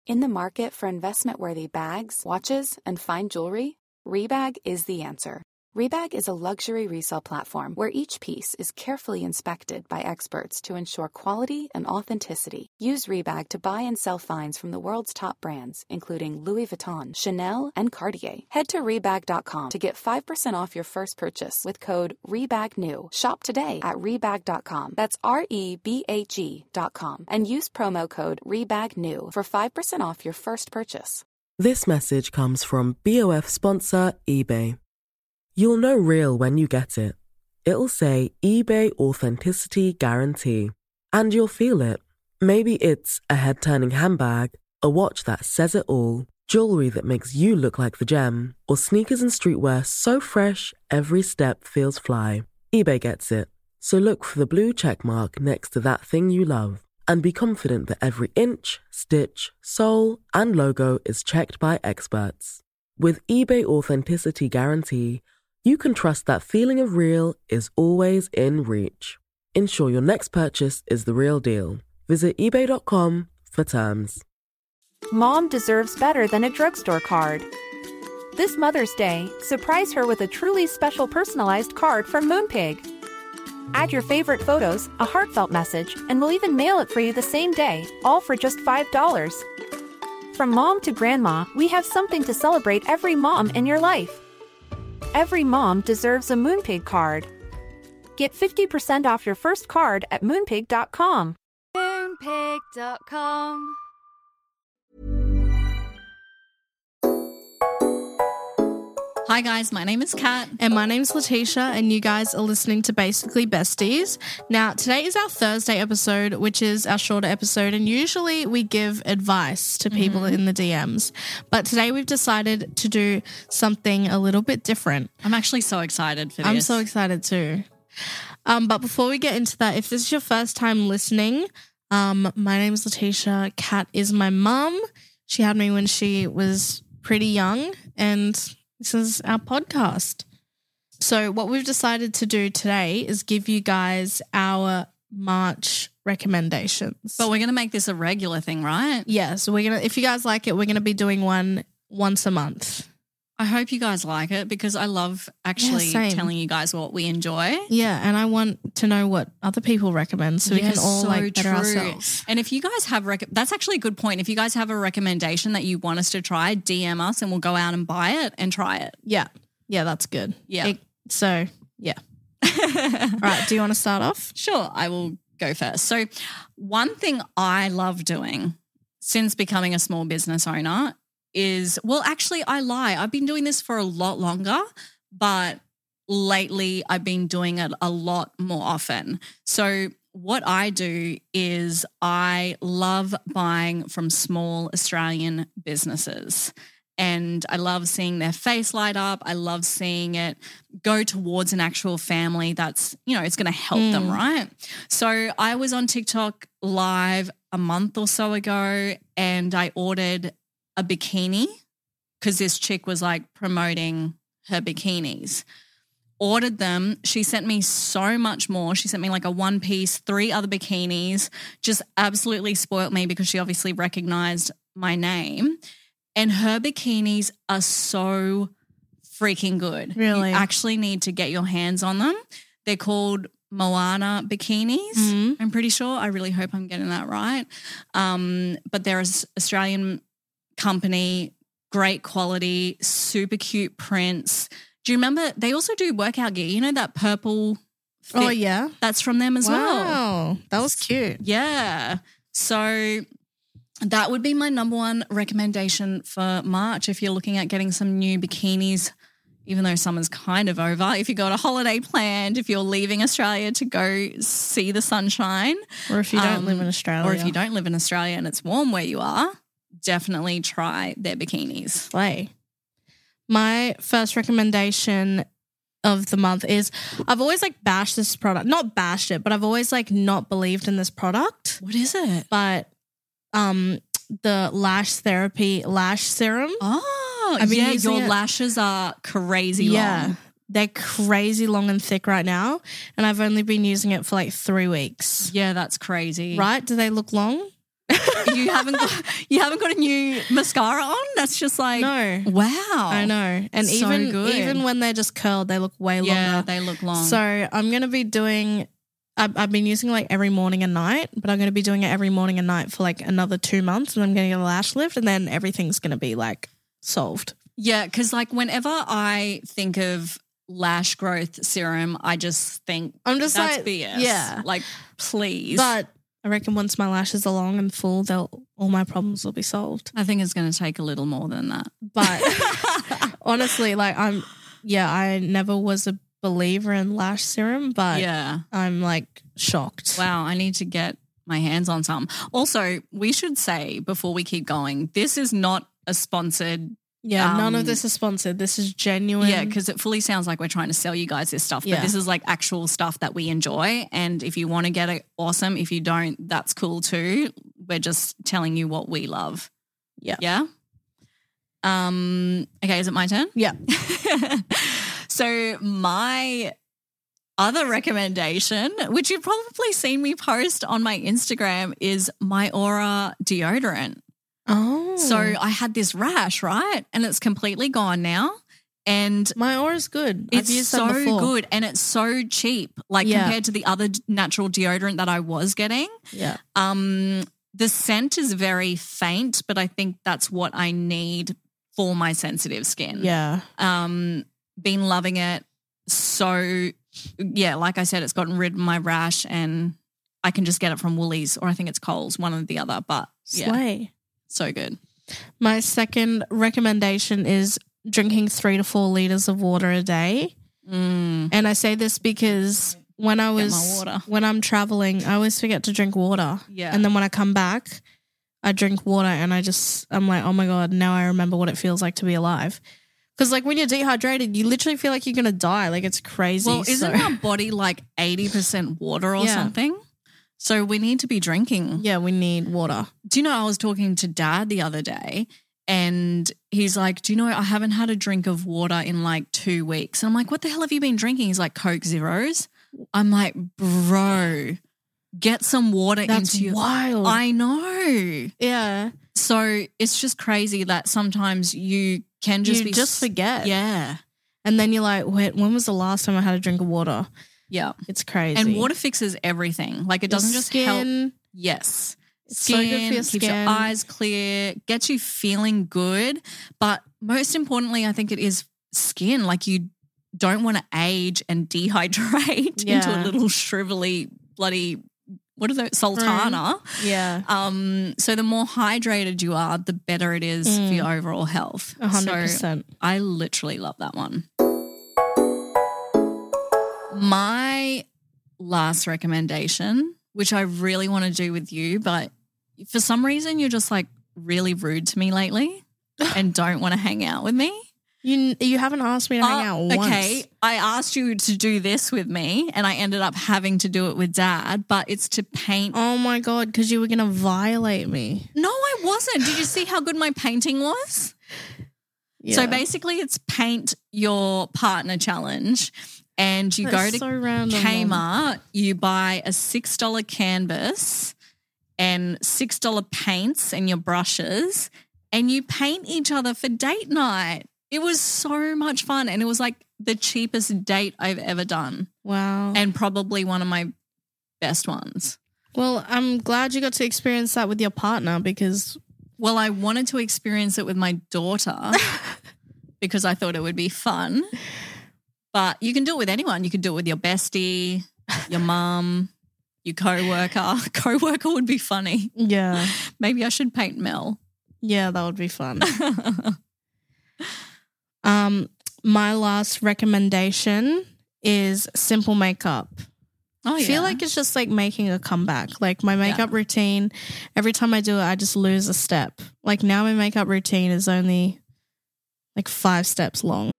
In the market for investment-worthy bags, watches, and fine jewelry, Rebag is the answer. Rebag is a luxury resale platform where each piece is carefully inspected by experts to ensure quality and authenticity. Use Rebag to buy and sell finds from the world's top brands, including Louis Vuitton, Chanel, and Cartier. Head to Rebag.com to get 5% off your first purchase with code REBAGNEW. Shop today at Rebag.com. That's REBAG.com. And use promo code REBAGNEW for 5% off your first purchase. This message comes from BOF sponsor eBay. You'll know real when you get it. It'll say eBay Authenticity Guarantee. And you'll feel it. Maybe it's a head-turning handbag, a watch that says it all, jewelry that makes you look like the gem, or sneakers and streetwear so fresh every step feels fly. eBay gets it. So look for the blue check mark next to that thing you love. And be confident that every inch, stitch, sole, and logo is checked by experts. With eBay Authenticity Guarantee, you can trust that feeling of real is always in reach. Ensure your next purchase is the real deal. Visit eBay.com for terms. Mom deserves better than a drugstore card. This Mother's Day, surprise her with a truly special personalized card from Moonpig. Add your favorite photos, a heartfelt message, and we'll even mail it for you the same day, all for just $5. From mom to grandma, we have something to celebrate every mom in your life. Every mom deserves a Moonpig card. Get 50% off your first card at Moonpig.com. Moonpig.com. Hi guys, my name is Kat. And my name's Letitia, and you guys are listening to Basically Besties. Now, today is our Thursday episode, which is our shorter episode, and usually we give advice to people in the DMs. But today we've decided to do something a little bit different. I'm actually so excited for this. I'm so excited too. But before we get into that, if this is your first time listening, my name is Letitia. Kat is my mum. She had me when she was pretty young, and this is our podcast. So what we've decided to do today is give you guys our March recommendations. But we're going to make this a regular thing, right? Yeah, so if you guys like it, we're going to be doing one once a month. I hope you guys like it because I love actually telling you guys what we enjoy. Yeah, and I want to know what other people recommend so we can all better ourselves. And if you guys have that's actually a good point. If you guys have a recommendation that you want us to try, DM us and we'll go out and buy it and try it. Yeah. Yeah, that's good. Yeah. All right, do you want to start off? Sure, I will go first. So one thing I love doing since becoming a small business owner is, well, actually I lie. I've been doing this for a lot longer, but lately I've been doing it a lot more often. So what I do is I love buying from small Australian businesses. And I love seeing their face light up. I love seeing it go towards an actual family that's, it's going to help them, right? So I was on TikTok live a month or so ago and I ordered a bikini because this chick was like promoting her bikinis. Ordered them. She sent me so much more. She sent me like a one piece, 3 other bikinis, just absolutely spoilt me because she obviously recognized my name. And her bikinis are so freaking good. Really? You actually need to get your hands on them. They're called Moana bikinis. I'm pretty sure. I really hope I'm getting that right. But they're an Australian company, great quality, super cute prints. Do you remember they also do workout gear? You know that purple fit? Oh, yeah. That's from them as well. Wow, that was cute. Yeah. So that would be my number one recommendation for March if you're looking at getting some new bikinis, even though summer's kind of over. If you got a holiday planned, if you're leaving Australia to go see the sunshine. Or if you don't live in Australia. Or if you don't live in Australia and it's warm where you are, definitely try their bikinis. Slay. My first recommendation of the month is I've always bashed this product. Not bashed it, but I've always not believed in this product. What is it? But the Lash Therapy Lash Serum. Oh, your lashes are crazy long. They're crazy long and thick right now, and I've only been using it for 3 weeks. Yeah, that's crazy. Right? Do they look long? you haven't got a new mascara on? That's just like, No. wow. I know. And So good. even when they're just curled, they look way Yeah, longer. they look long. So I'm going to be doing, I've been using like every morning and night, but I'm going to be doing it every morning and night for like another 2 months, and I'm going to get a lash lift, and then everything's going to be like solved. Yeah, because like whenever I think of lash growth serum, I just think I'm just that's like, BS. yeah. Like, please. But I reckon once my lashes are long and full, all my problems will be solved. I think it's going to take a little more than that. But honestly, like I never was a believer in lash serum, but Yeah. I'm like shocked. Wow, I need to get my hands on some. Also, we should say before we keep going, this is not a sponsored. Yeah, none of this is sponsored. This is genuine. Yeah, because it fully sounds like we're trying to sell you guys this stuff, but Yeah. this is like actual stuff that we enjoy. And if you want to get it, awesome. If you don't, that's cool too. We're just telling you what we love. Yeah. Yeah. Okay, is it my turn? Yeah. So my other recommendation, which you've probably seen me post on my Instagram, is my Aura deodorant. Oh. So I had this rash, right? And it's completely gone now. And my Aura's good. it's I've used so that before. good and it's so cheap, like Yeah. compared to the other natural deodorant that I was getting. Yeah. The scent is very faint, but I think that's what I need for my sensitive skin. Yeah. Been loving it. So, yeah, like I said, it's gotten rid of my rash and I can just get it from Woolies or I think it's Coles, one or the other. But yeah, Slay. so good. My second recommendation is drinking 3 to 4 liters of water a day. And I say this because when I'm traveling, I always forget to drink water. Yeah. And then when I come back, I drink water and I'm like, oh my God, now I remember what it feels like to be alive. Because like when you're dehydrated, you literally feel like you're going to die. Like it's crazy. Well, isn't our body like 80% water or Yeah. something? So we need to be drinking. Yeah, we need water. Do you know, I was talking to Dad the other day and he's like, do you know, I haven't had a drink of water in like 2 weeks. And I'm like, what the hell have you been drinking? He's like, Coke Zeros. I'm like, bro, get some water That's into your... wild. I know. Yeah. So it's just crazy that sometimes you can just You just forget. Yeah. And then you're like, wait, when was the last time I had a drink of water? Yeah. It's crazy. And water fixes everything. Like it doesn't just help. skin. Yes. It's so good for your Keeps your skin. eyes clear, gets you feeling good. But most importantly, I think it is skin. Like you don't want to age and dehydrate into a Yeah. little shrivelly bloody, what is it, sultana. Yeah. So the more hydrated you are, the better it is for your overall health. 100%. So I literally love that one. My last recommendation, which I really want to do with you, but for some reason you're just like really rude to me lately and don't want to hang out with me. You haven't asked me to hang out once. Okay, I asked you to do this with me and I ended up having to do it with Dad, but it's to paint. Oh my God, because you were going to violate me. No, I wasn't. Did you see how good my painting was? Yeah. So basically it's paint your partner challenge and you That's go to so random, Kmart, you buy a $6 canvas and $6 paints and your brushes and you paint each other for date night. It was so much fun and it was like the cheapest date I've ever done Wow. and probably one of my best ones. Well, I'm glad you got to experience that with your partner because... Well, I wanted to experience it with my daughter because I thought it would be fun. But you can do it with anyone. You could do it with your bestie, your mum, your co-worker. Co-worker would be funny. Yeah. Maybe I should paint Mel. Yeah, that would be fun. My last recommendation is simple makeup. Oh, I feel like it's just like making a comeback. Like my makeup routine, every time I do it, I just lose a step. Like now my makeup routine is only like 5 steps long.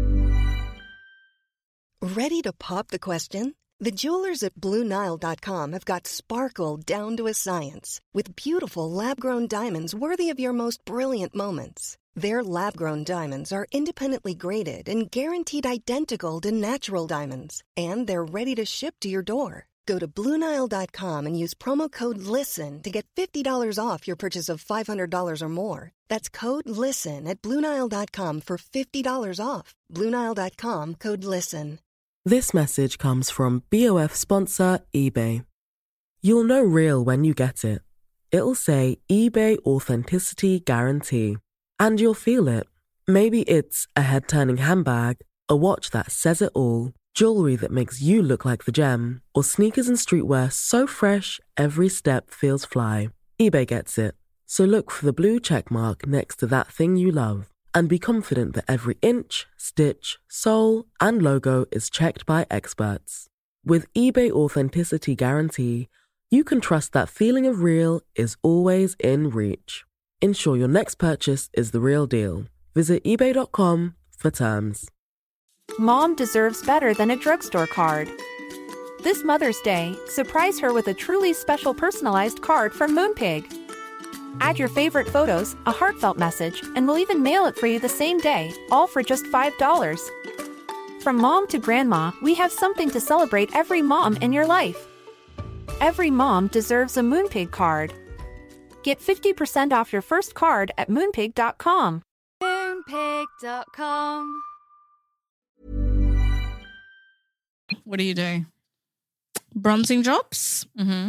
Ready to pop the question? The jewelers at BlueNile.com have got sparkle down to a science with beautiful lab-grown diamonds worthy of your most brilliant moments. Their lab-grown diamonds are independently graded and guaranteed identical to natural diamonds, and they're ready to ship to your door. Go to BlueNile.com and use promo code LISTEN to get $50 off your purchase of $500 or more. That's code LISTEN at BlueNile.com for $50 off. BlueNile.com, code LISTEN. This message comes from BOF sponsor eBay. You'll know real when you get it. It'll say eBay Authenticity Guarantee. And you'll feel it. Maybe it's a head-turning handbag, a watch that says it all, jewelry that makes you look like the gem, or sneakers and streetwear so fresh every step feels fly. eBay gets it. So look for the blue check mark next to that thing you love and be confident that every inch, stitch, sole, and logo is checked by experts. With eBay Authenticity Guarantee, you can trust that feeling of real is always in reach. Ensure your next purchase is the real deal. Visit eBay.com for terms. Mom deserves better than a drugstore card. This Mother's Day, surprise her with a truly special personalized card from Moonpig. Add your favorite photos, a heartfelt message, and we'll even mail it for you the same day, all for just $5. From mom to grandma, we have something to celebrate every mom in your life. Every mom deserves a Moonpig card. Get 50% off your first card at Moonpig.com. Moonpig.com. What do you do? Bronzing drops,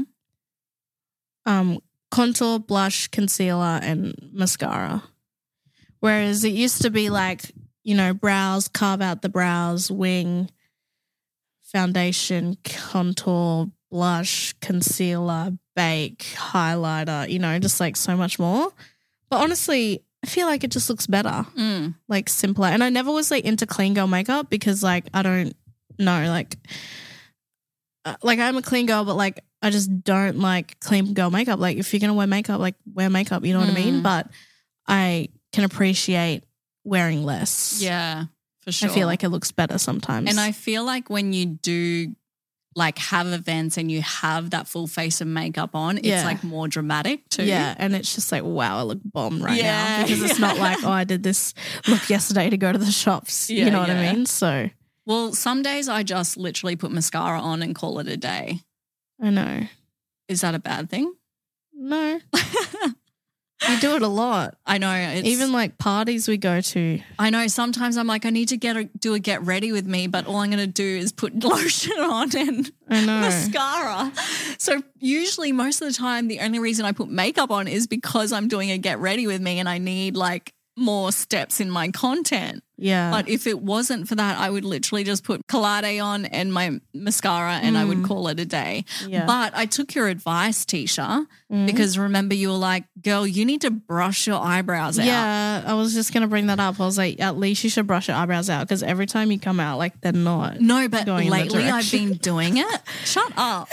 contour, blush, concealer, and mascara. Whereas it used to be like, you know, brows, carve out the brows, wing, foundation, contour, blush, concealer, bake, highlighter, you know, just like so much more. But honestly, I feel like it just looks better, like simpler. And I never was like into clean girl makeup because like I don't know, like I'm a clean girl, but like I just don't like clean girl makeup. Like if you're going to wear makeup, like wear makeup, you know what I mean? But I can appreciate wearing less. Yeah, for sure. I feel like it looks better sometimes. And I feel like when you do like have events and you have that full face of makeup on, it's like more dramatic too. Yeah, and it's just like, wow, I look bomb right now. Because it's not like, oh, I did this look yesterday to go to the shops. You know what I mean? So, well, some days I just literally put mascara on and call it a day. I know. Is that a bad thing? No. You do it a lot. I know. Even like parties we go to. I know. Sometimes I'm like, I need to do a get ready with me, but all I'm going to do is put lotion on and mascara. So usually most of the time, the only reason I put makeup on is because I'm doing a get ready with me and I need like more steps in my content. Yeah. But if it wasn't for that, I would literally just put Collade on and my mascara and I would call it a day. Yeah. But I took your advice, Tisha, because remember you were like, girl, you need to brush your eyebrows out. Yeah, I was just going to bring that up. I was like, at least you should brush your eyebrows out because every time you come out, like they're not. No, but going lately I've been doing it. Shut up.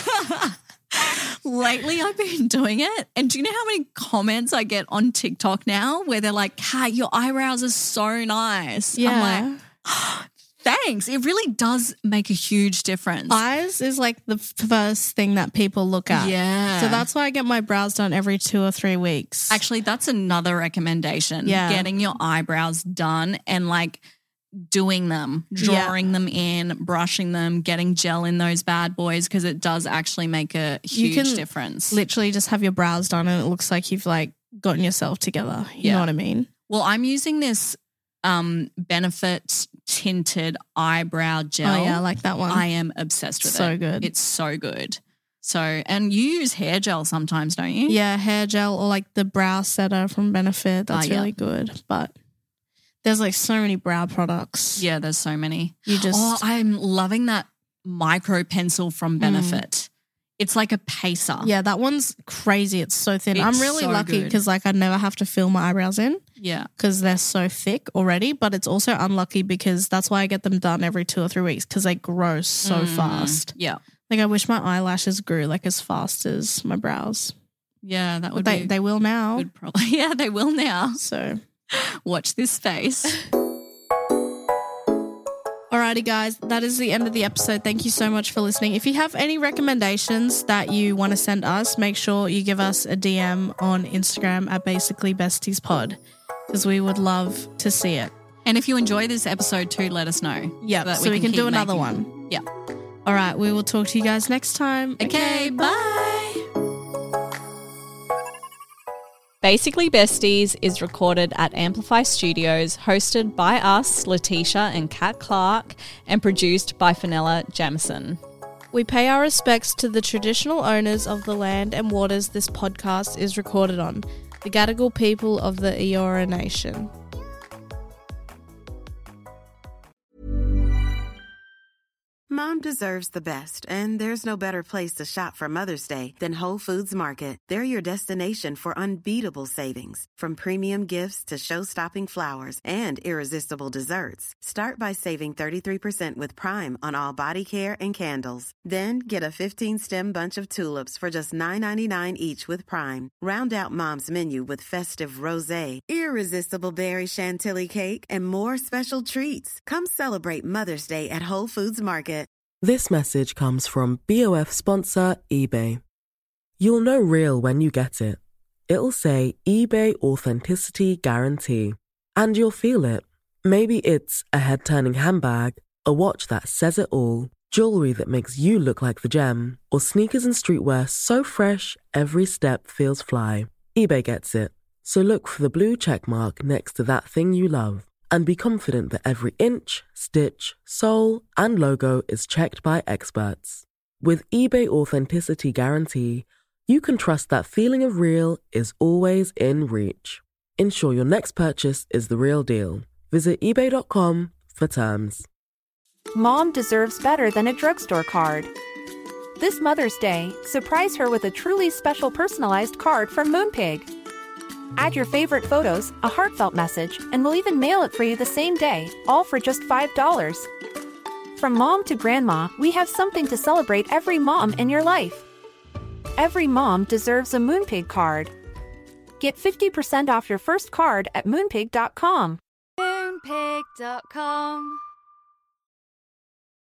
Lately, I've been doing it. And do you know how many comments I get on TikTok now where they're like, Kat, your eyebrows are so nice. Yeah. I'm like, oh, thanks. It really does make a huge difference. Eyes is like the first thing that people look at. Yeah. So that's why I get my brows done every 2 or 3 weeks. Actually, that's another recommendation. Yeah. Getting your eyebrows done and like doing them, drawing them in, brushing them, getting gel in those bad boys because it does actually make a huge difference. Literally just have your brows done and it looks like you've like gotten yourself together. You know what I mean? Well, I'm using this Benefit tinted eyebrow gel. Oh yeah, I like that one. I am obsessed with it. So good. It's so good. So, and you use hair gel sometimes, don't you? Yeah, hair gel or like the brow setter from Benefit. That's really good. But there's like so many brow products. Yeah, there's so many. I'm loving that micro pencil from Benefit. It's like a pacer. Yeah, that one's crazy. It's so thin. I'm really so lucky because like I never have to fill my eyebrows in. Yeah. Because they're so thick already. But it's also unlucky because that's why I get them done every 2 or 3 weeks because they grow so fast. Yeah. Like I wish my eyelashes grew like as fast as my brows. Yeah, that would be. They will now. Yeah, they will now. So watch this space. Alrighty, guys, that is the end of the episode. Thank you so much for listening. If you have any recommendations that you want to send us, make sure you give us a DM on Instagram at BasicallyBestiesPod because we would love to see it. And if you enjoy this episode too, let us know. Yeah, so we can do another one. Yeah. All right, we will talk to you guys next time. Okay, bye. Basically Besties is recorded at Amplify Studios, hosted by us, Letitia and Kat Clark, and produced by Fenella Jamison. We pay our respects to the traditional owners of the land and waters this podcast is recorded on, the Gadigal people of the Eora Nation. Mom deserves the best, and there's no better place to shop for Mother's Day than Whole Foods Market. They're your destination for unbeatable savings, from premium gifts to show-stopping flowers and irresistible desserts. Start by saving 33% with Prime on all body care and candles. Then get a 15-stem bunch of tulips for just $9.99 each with Prime. Round out Mom's menu with festive rosé, irresistible berry chantilly cake, and more special treats. Come celebrate Mother's Day at Whole Foods Market. This message comes from BOF sponsor eBay. You'll know real when you get it. It'll say eBay Authenticity Guarantee. And you'll feel it. Maybe it's a head-turning handbag, a watch that says it all, jewelry that makes you look like the gem, or sneakers and streetwear so fresh every step feels fly. eBay gets it. So look for the blue check mark next to that thing you love. And be confident that every inch, stitch, sole, and logo is checked by experts. With eBay Authenticity Guarantee, you can trust that feeling of real is always in reach. Ensure your next purchase is the real deal. Visit ebay.com for terms. Mom deserves better than a drugstore card. This Mother's Day, surprise her with a truly special personalized card from Moonpig. Add your favorite photos, a heartfelt message, and we'll even mail it for you the same day, all for just $5. From mom to grandma, we have something to celebrate every mom in your life. Every mom deserves a Moonpig card. Get 50% off your first card at moonpig.com. Moonpig.com